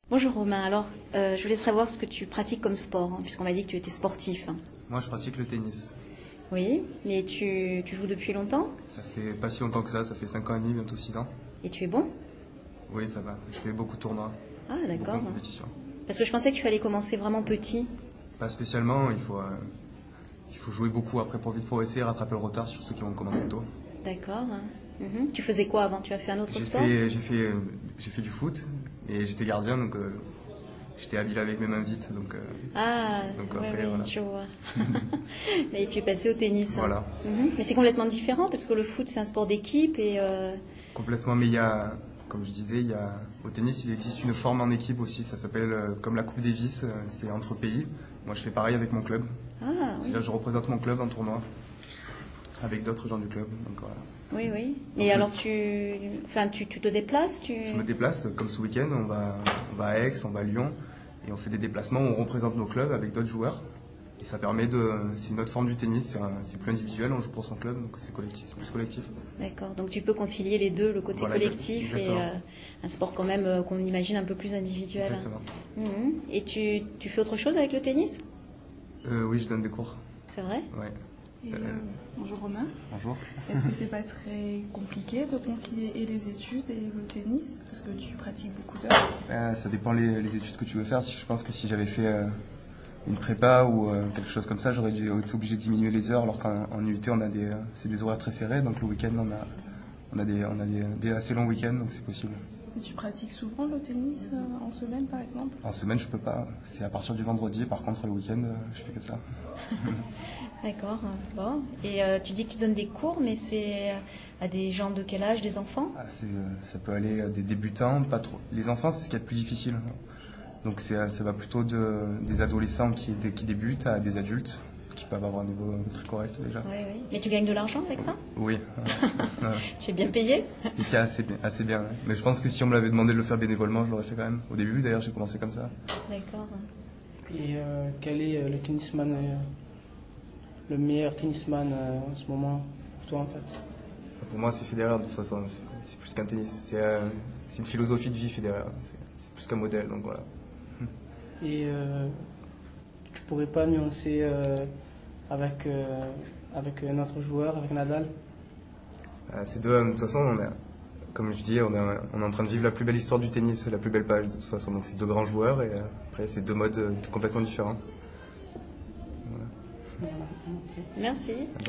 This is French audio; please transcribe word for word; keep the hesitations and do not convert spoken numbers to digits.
Bonjour Romain, alors euh, je voulais savoir ce que tu pratiques comme sport, hein, puisqu'on m'a dit que tu étais sportif. Moi, je pratique le tennis. Oui, mais tu, tu joues depuis longtemps? Ça fait pas si longtemps que ça, ça fait cinq ans et demi, bientôt six ans. Et tu es bon? Oui, ça va. Je fais beaucoup de tournois, Ah beaucoup d'accord. de compétitions. Parce que je pensais qu'il fallait commencer vraiment petit. Pas spécialement, il faut, euh, il faut jouer beaucoup après pour vite progresser et rattraper le retard sur ceux qui vont commencer tôt. D'accord. Mhm. Tu faisais quoi avant? Tu as fait un autre J'ai sport? fait, j'ai fait, euh, j'ai fait du foot et j'étais gardien, donc euh, j'étais habile avec mes mains vite. Donc, euh, Ah, donc oui, après, oui, voilà. je vois. Et tu es passé au tennis. Voilà. Mhm. Mais c'est complètement différent parce que le foot c'est un sport d'équipe et... euh, Complètement, mais il y a, comme je disais, il y a, au tennis, il existe une forme en équipe aussi. Ça s'appelle euh, comme la Coupe Davis, euh, c'est entre pays. Moi, je fais pareil avec mon club. Ah oui. C'est-à-dire, je représente mon club en tournoi avec d'autres gens du club. Donc voilà. Oui, oui. Donc, Et je, alors tu, enfin, tu, tu te déplaces tu... je me déplace, comme ce week-end, on va, on va à Aix, on va à Lyon, et on fait des déplacements où on représente nos clubs avec d'autres joueurs. Et ça permet de, c'est une autre forme du tennis, c'est, un, c'est plus individuel, on joue pour son club, donc c'est collectif, c'est plus collectif. D'accord, donc tu peux concilier les deux, le côté Voilà, collectif exactement. et euh, un sport quand même euh, qu'on imagine un peu plus individuel. Exactement. Mhm. Et tu, tu fais autre chose avec le tennis? Euh, oui, je donne des cours. C'est vrai? Ouais. Et, Euh, euh, bonjour Romain. bonjour. Est-ce que c'est pas très compliqué de concilier et les études et le tennis parce que tu pratiques beaucoup d'heures? Euh, ça dépend les, les études que tu veux faire. Si, je pense que si j'avais fait euh, une prépa ou euh, quelque chose comme ça, j'aurais dû être obligé de diminuer les heures, alors qu'en en U T, on a des, euh, c'est des horaires très serrés, donc le week-end, on a, on a, des, on a des, des assez longs week-ends, donc c'est possible. Et tu pratiques souvent le tennis euh, en semaine par exemple? En semaine, je peux pas. C'est à partir du vendredi. Par contre, le week-end, euh, je fais que ça. D'accord, bon. Et euh, tu dis que tu donnes des cours, mais c'est à des gens de quel âge? Des enfants? Ah, c'est, euh, ça peut aller à des débutants, pas trop. Les enfants, c'est ce qu'il y a de plus difficile. Donc c'est, euh, ça va plutôt de, des adolescents qui, qui débutent à des adultes qui peuvent avoir un niveau très correct déjà. Oui, oui. Mais tu gagnes de l'argent avec ça? Oui. Tu es bien payé? Et c'est assez bien, assez bien. Ouais. Mais je pense que si on me l'avait demandé de le faire bénévolement, je l'aurais fait quand même. Au début, d'ailleurs, j'ai commencé comme ça. D'accord. Et euh, quel est euh, le tennisman, euh, le meilleur tennisman euh, en ce moment pour toi en fait? Pour moi, c'est Federer de toute façon. C'est, c'est plus qu'un tennis. C'est, euh, c'est une philosophie de vie, Federer. C'est, c'est plus qu'un modèle, donc voilà. Et euh, tu pourrais pas nuancer euh, avec, euh, avec un autre joueur, avec Nadal? Euh, ces deux, de toute façon, on a, comme je dis, on, a, on est en train de vivre la plus belle histoire du tennis, la plus belle page de toute façon. Donc c'est deux grands joueurs et euh, après c'est deux modes euh, complètement différents. Voilà. Merci.